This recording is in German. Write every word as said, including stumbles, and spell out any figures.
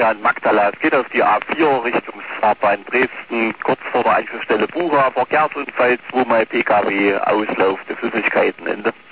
Florian Magdala. Es geht auf die A vier Richtung Fahrbahn Dresden, kurz vor der Anschlussstelle Bucha, Verkehrsunfall, zweimal P K W, auslaufende Flüssigkeiten, Ende.